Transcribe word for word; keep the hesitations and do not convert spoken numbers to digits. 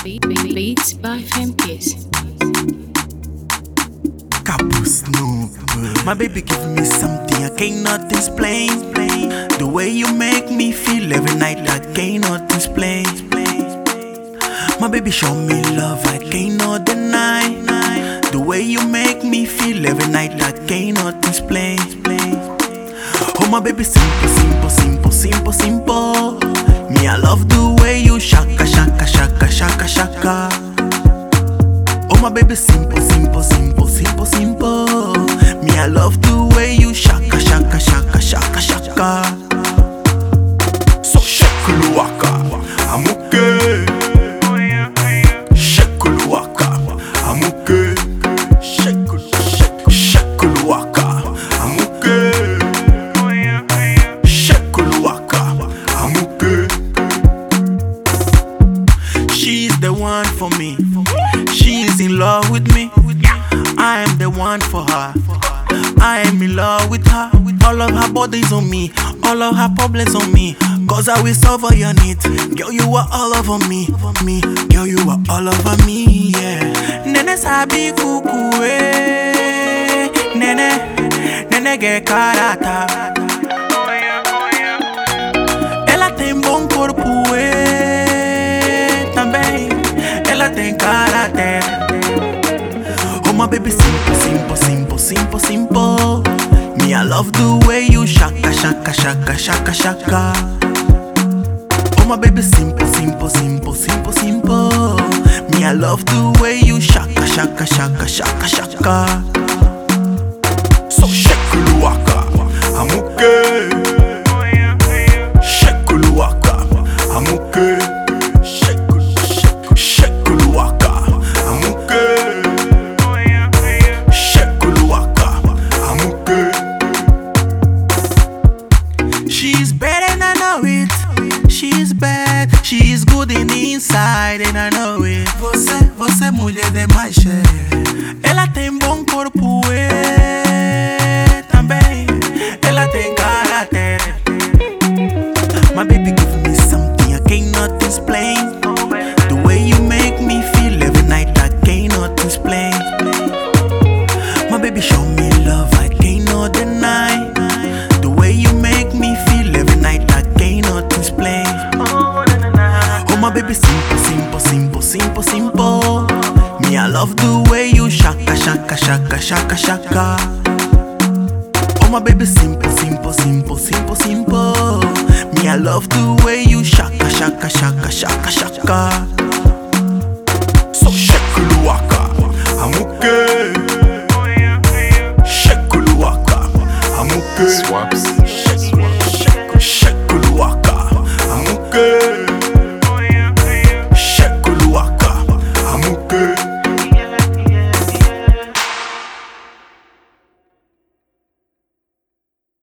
Beats by Femkiss. Capus no, my baby give me something I cannot explain. The way you make me feel every night I cannot explain. My baby show me love I cannot deny. The way you make me feel every night I cannot explain. Oh my baby simple, simple, simple, simple, simple. Me I love the way you shaka, shaka, shaka, shaka, shaka. Oh my baby simple, simple, simple, simple, simple. Me I love the way you shaka, shaka, shaka, shaka, shaka. So shake waka, I'm okay. Shake waka, I'm okay. Shake, shake, shake waka, I'm okay. Shake waka, I'm okay. She's the one for me. She's in love with me. I am the one for her. I am in love with her. All of her bodies on me, all of her problems on me. Cause I will solve all your needs. Girl, you are all over me, me. Girl, you are all over me, yeah. Nene sabi kuku, eh. Nene, nene ge karata. Ela tem bom corpo, eh. Também, ela tem caráter. Oh my baby simple, simple, simple, simple, simple. Me I love the way you shaka, shaka, shaka, shaka, shaka. Oh my baby simple, simple, simple, simple, simple. Me I love the way you shaka, shaka, shaka, shaka, shaka. So shake waka, I'm okay. Shake waka, I'm okay. Shake, shake, shake waka, I'm okay. Shake waka, I'm okay. She's bad and I know it. She's bad, she's good in the inside and I know it. Você, você mulher demais, ela tem bom corpo, eh. Também, ela tem caráter. My baby give me something I cannot explain. The way you make me feel every night I cannot explain. My baby show me love I cannot deny. The way you make me feel every night I cannot explain. Oh my baby simple, simple, simple, simple, simple. Me I love the way you shaka, shaka, shaka, shaka, shaka. Oh my baby simple, simple, simple, simple, simple. Me I love the way you shaka, shaka, shaka, shaka, shaka.